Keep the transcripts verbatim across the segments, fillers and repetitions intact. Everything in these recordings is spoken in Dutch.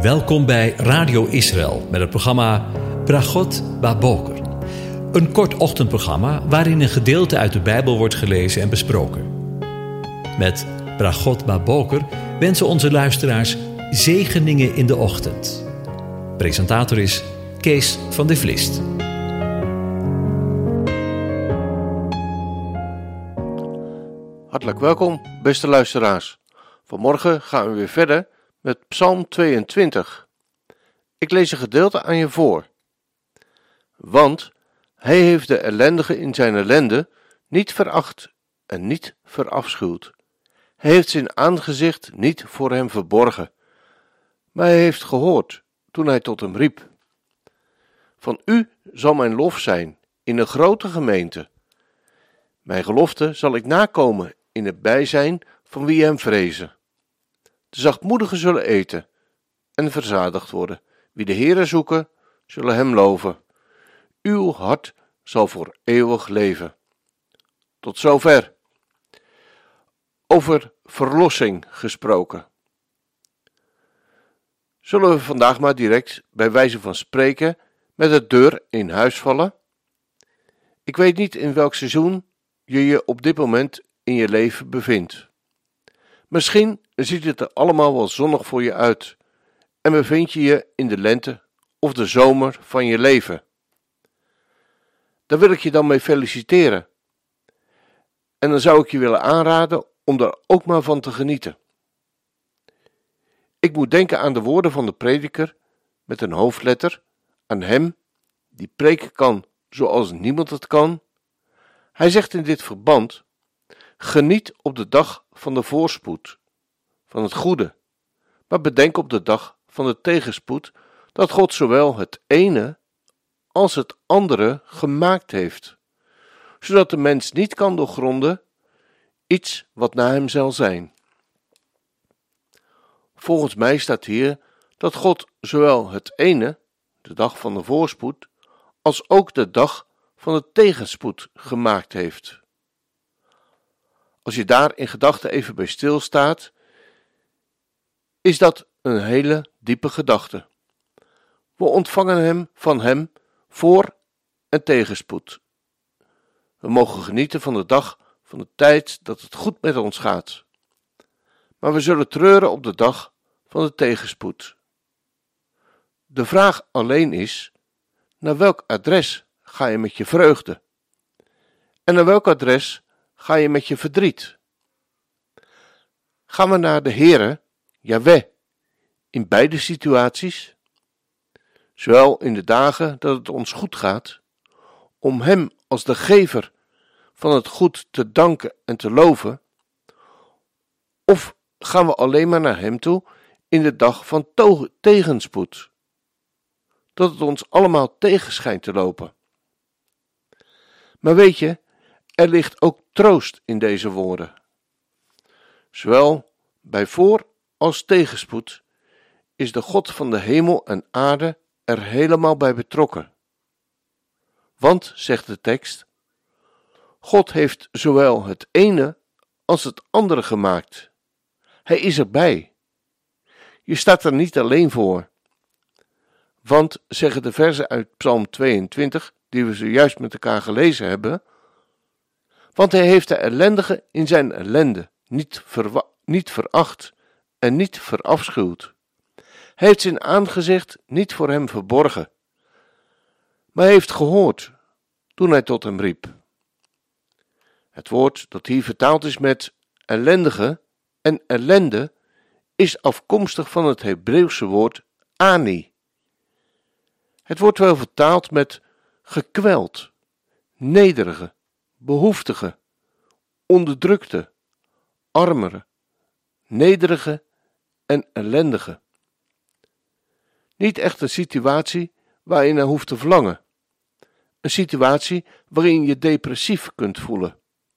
Welkom bij Radio Israël met het programma Bragot Baboker. Een kort ochtendprogramma waarin een gedeelte uit de Bijbel wordt gelezen en besproken. Met Bragot Baboker wensen onze luisteraars zegeningen in de ochtend. Presentator is Kees van de Vlist. Hartelijk welkom, beste luisteraars. Vanmorgen gaan we weer verder met Psalm tweeëntwintig. Ik lees een gedeelte aan je voor. Want hij heeft de ellendige in zijn ellende niet veracht en niet verafschuwd. Hij heeft zijn aangezicht niet voor hem verborgen, maar hij heeft gehoord toen hij tot hem riep. Van u zal mijn lof zijn in een grote gemeente. Mijn gelofte zal ik nakomen in het bijzijn van wie hem vrezen. De zachtmoedigen zullen eten en verzadigd worden. Wie de Heere zoeken, zullen hem loven. Uw hart zal voor eeuwig leven. Tot zover. Over verlossing gesproken. Zullen we vandaag maar direct, bij wijze van spreken, met de deur in huis vallen? Ik weet niet in welk seizoen je je op dit moment in je leven bevindt. Misschien ziet het er allemaal wel zonnig voor je uit en bevind je je in de lente of de zomer van je leven. Daar wil ik je dan mee feliciteren. En dan zou ik je willen aanraden om daar ook maar van te genieten. Ik moet denken aan de woorden van de prediker met een hoofdletter, aan hem die preken kan zoals niemand het kan. Hij zegt in dit verband: geniet op de dag van de voorspoed, van het goede, maar bedenk op de dag van de tegenspoed dat God zowel het ene als het andere gemaakt heeft, zodat de mens niet kan doorgronden iets wat na hem zal zijn. Volgens mij staat hier dat God zowel het ene, de dag van de voorspoed, als ook de dag van de tegenspoed gemaakt heeft. Als je daar in gedachten even bij stilstaat, is dat een hele diepe gedachte. We ontvangen hem van hem voor- en tegenspoed. We mogen genieten van de dag, van de tijd dat het goed met ons gaat. Maar we zullen treuren op de dag van de tegenspoed. De vraag alleen is: naar welk adres ga je met je vreugde? En naar welk adres ga je met je verdriet? Gaan we naar de Heere, Jahweh, in beide situaties? Zowel in de dagen dat het ons goed gaat, om hem als de gever van het goed te danken en te loven, of gaan we alleen maar naar hem toe in de dag van to- tegenspoed, dat het ons allemaal tegen schijnt te lopen? Maar weet je, er ligt ook troost in deze woorden. Zowel bij voor- als tegenspoed is de God van de hemel en aarde er helemaal bij betrokken. Want, zegt de tekst, God heeft zowel het ene als het andere gemaakt. Hij is erbij. Je staat er niet alleen voor. Want, zeggen de verzen uit Psalm tweeëntwintig, die we zojuist met elkaar gelezen hebben, want hij heeft de ellendige in zijn ellende niet, verwa- niet veracht en niet verafschuwd. Hij heeft zijn aangezicht niet voor hem verborgen, maar hij heeft gehoord toen hij tot hem riep. Het woord dat hier vertaald is met ellendige en ellende is afkomstig van het Hebreeuwse woord ani. Het wordt wel vertaald met gekweld, nederige, behoeftige, onderdrukte, armere, nederige en ellendige. Niet echt een situatie waar je naar hoeft te verlangen. Een situatie waarin je depressief kunt voelen.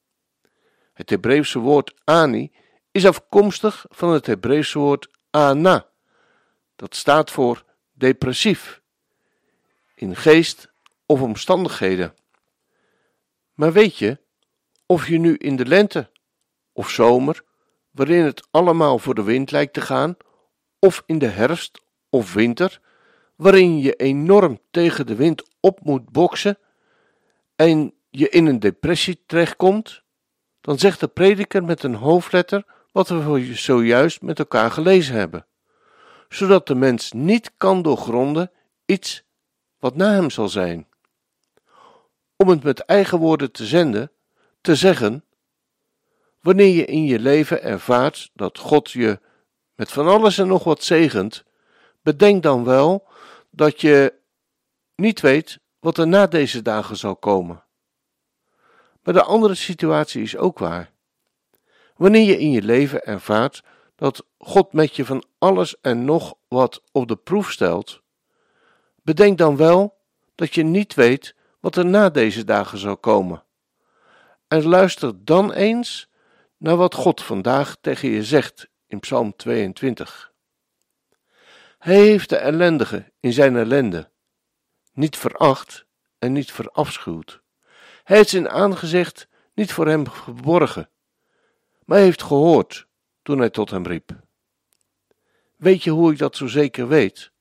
Het Hebreeuwse woord ani is afkomstig van het Hebreeuwse woord ana. Dat staat voor depressief, in geest of omstandigheden. Maar weet je, of je nu in de lente of zomer, waarin het allemaal voor de wind lijkt te gaan, of in de herfst of winter, waarin je enorm tegen de wind op moet boksen en je in een depressie terechtkomt, dan zegt de prediker met een hoofdletter wat we zojuist met elkaar gelezen hebben, zodat de mens niet kan doorgronden iets wat na hem zal zijn. Om het met eigen woorden te zenden, te zeggen, wanneer je in je leven ervaart dat God je met van alles en nog wat zegent, bedenk dan wel dat je niet weet wat er na deze dagen zal komen. Maar de andere situatie is ook waar. Wanneer je in je leven ervaart dat God met je van alles en nog wat op de proef stelt, bedenk dan wel dat je niet weet wat er na deze dagen zal komen. En luister dan eens naar wat God vandaag tegen je zegt in Psalm tweeëntwintig. Hij heeft de ellendige in zijn ellende niet veracht en niet verafschuwd. Hij heeft zijn aangezicht niet voor hem verborgen, maar hij heeft gehoord toen hij tot hem riep. Weet je hoe ik dat zo zeker weet?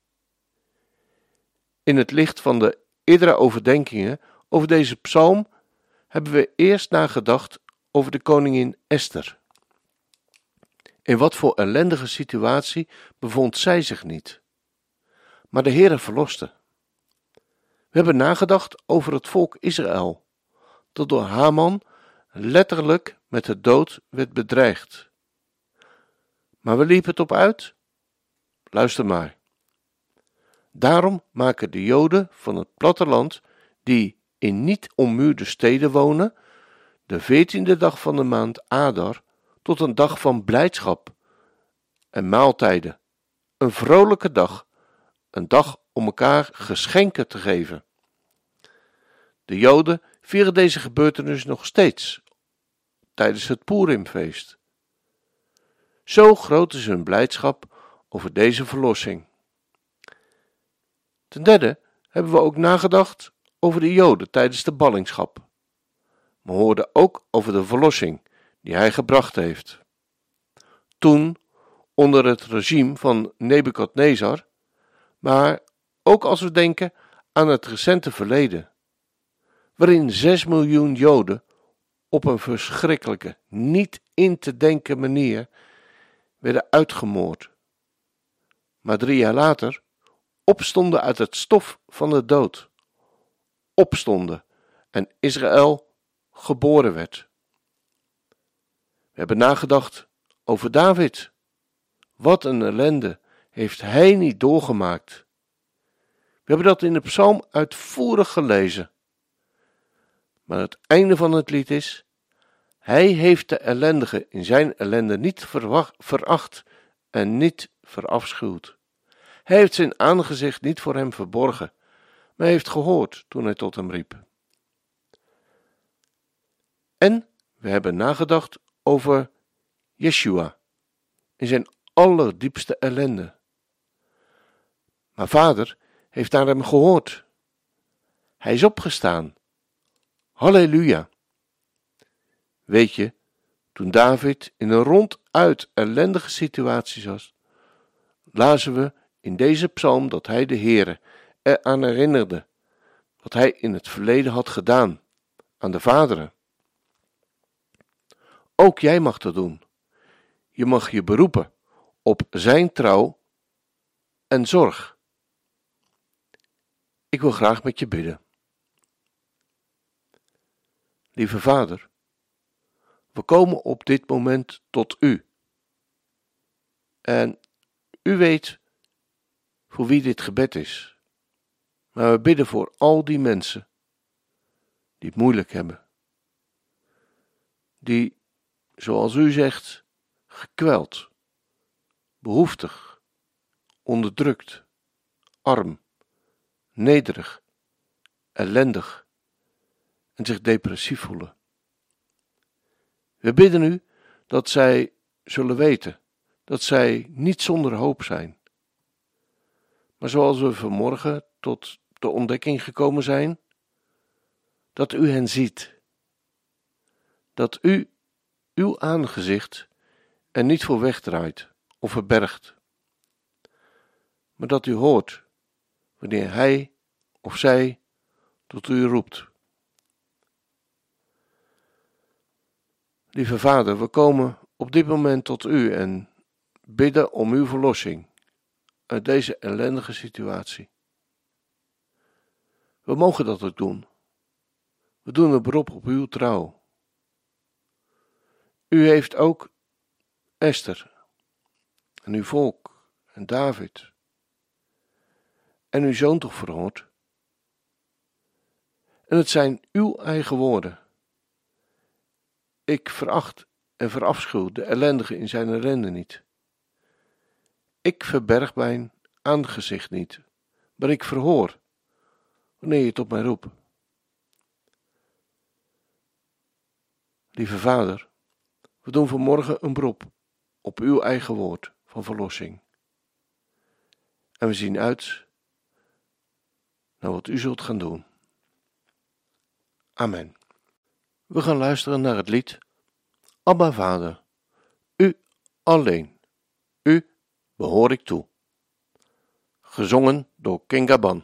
In het licht van de eerdere overdenkingen over deze psalm hebben we eerst nagedacht over de koningin Esther. In wat voor ellendige situatie bevond zij zich niet, maar de Heere verloste. We hebben nagedacht over het volk Israël, dat door Haman letterlijk met de dood werd bedreigd. Maar waar liep het op uit? Luister maar. Daarom maken de Joden van het platteland, die in niet ommuurde steden wonen, de veertiende dag van de maand Adar tot een dag van blijdschap en maaltijden, een vrolijke dag, een dag om elkaar geschenken te geven. De Joden vieren deze gebeurtenis nog steeds tijdens het Purimfeest. Zo groot is hun blijdschap over deze verlossing. Ten derde hebben we ook nagedacht over de Joden tijdens de ballingschap. We hoorden ook over de verlossing die hij gebracht heeft. Toen, onder het regime van Nebukadnezar, maar ook als we denken aan het recente verleden, waarin zes miljoen Joden op een verschrikkelijke, niet in te denken manier werden uitgemoord, maar drie jaar later opstonden uit het stof van de dood, opstonden en Israël geboren werd. We hebben nagedacht over David. Wat een ellende heeft hij niet doorgemaakt. We hebben dat in de psalm uitvoerig gelezen. Maar het einde van het lied is: hij heeft de ellendige in zijn ellende niet verwacht, veracht en niet verafschuwd. Hij heeft zijn aangezicht niet voor hem verborgen, maar heeft gehoord toen hij tot hem riep. En we hebben nagedacht over Yeshua in zijn allerdiepste ellende. Maar Vader heeft naar hem gehoord. Hij is opgestaan. Halleluja. Weet je, toen David in een ronduit ellendige situatie was, lazen we in deze psalm dat hij de Heere eraan herinnerde wat hij in het verleden had gedaan aan de vaderen. Ook jij mag dat doen. Je mag je beroepen op zijn trouw en zorg. Ik wil graag met je bidden. Lieve Vader, we komen op dit moment tot u. En u weet voor wie dit gebed is. Maar we bidden voor al die mensen die het moeilijk hebben. Die, zoals u zegt, gekweld, behoeftig, onderdrukt, arm, nederig, ellendig en zich depressief voelen. We bidden u dat zij zullen weten dat zij niet zonder hoop zijn. Maar zoals we vanmorgen tot de ontdekking gekomen zijn, dat u hen ziet. Dat u uw aangezicht er niet voor wegdraait of verbergt. maar dat u hoort wanneer hij of zij tot u roept. Lieve Vader, we komen op dit moment tot u en bidden om uw verlossing uit deze ellendige situatie. We mogen dat ook doen. We doen een beroep op uw trouw. U heeft ook Esther en uw volk en David en uw zoon toch verhoord. En het zijn uw eigen woorden. Ik veracht en verafschuw de ellendige in zijn ellende niet. Ik verberg mijn aangezicht niet, maar ik verhoor wanneer je tot mij roept. Lieve Vader, we doen vanmorgen een beroep op uw eigen woord van verlossing. En we zien uit naar wat u zult gaan doen. Amen. We gaan luisteren naar het lied Abba Vader, u alleen, u behoor ik toe. Gezongen door Kengaban.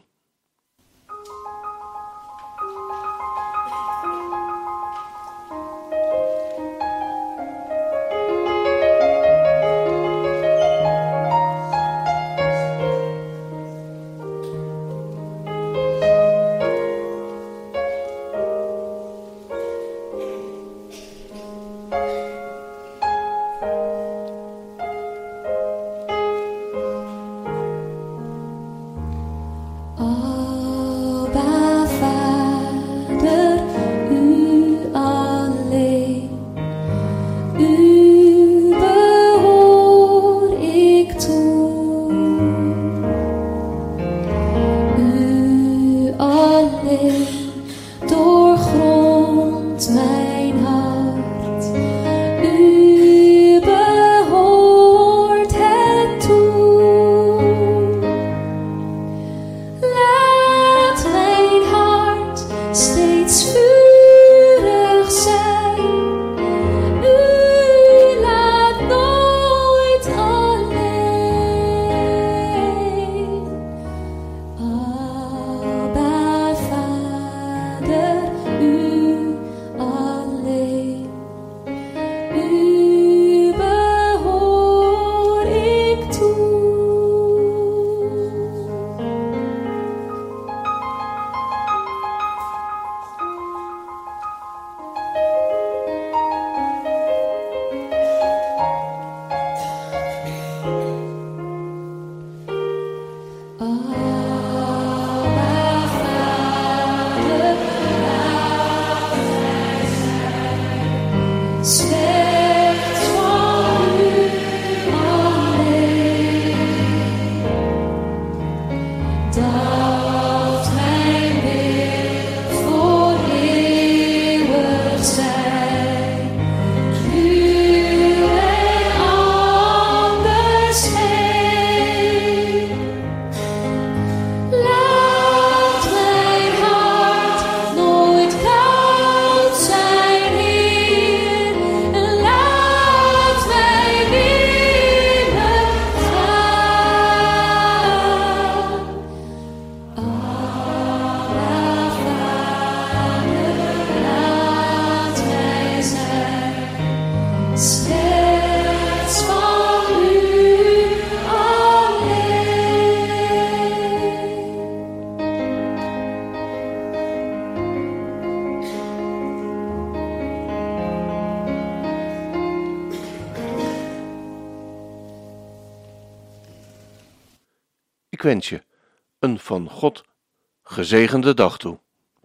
Ik wens je een van God gezegende dag toe.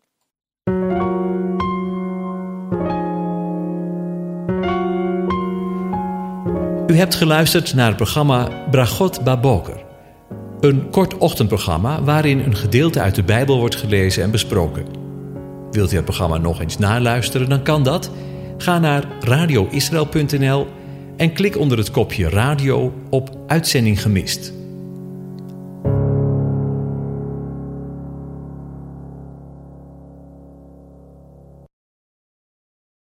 U hebt geluisterd naar het programma Bragot Baboker. Een kort ochtendprogramma waarin een gedeelte uit de Bijbel wordt gelezen en besproken. Wilt u het programma nog eens naluisteren, dan kan dat. Ga naar radio israël punt n l en klik onder het kopje radio op Uitzending gemist.